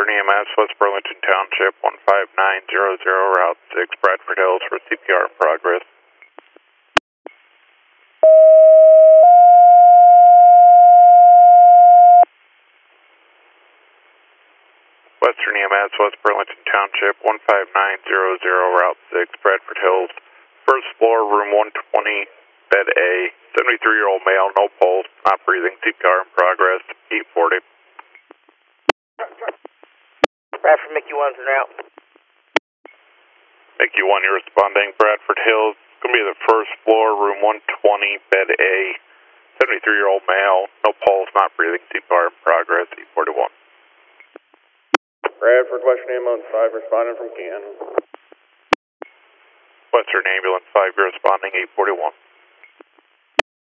Western EMS, West Burlington Township, 15900, Route 6, Bradford Hills for CPR in progress. Western EMS, West Burlington Township, 15900, Route 6, Bradford Hills. First floor, room 120, bed A. 73-year-old male, no pulse, not breathing, CPR in progress, 840. Bradford, Mickey 1's en route. Mickey 1, you're responding. Bradford Hills, it's going to be the first floor, room 120, bed A. 73-year-old male, no pulse, not breathing, CPR in progress, 841. Bradford, Western Ambulance 5, responding from Canton. Western Ambulance 5, you're responding, 841.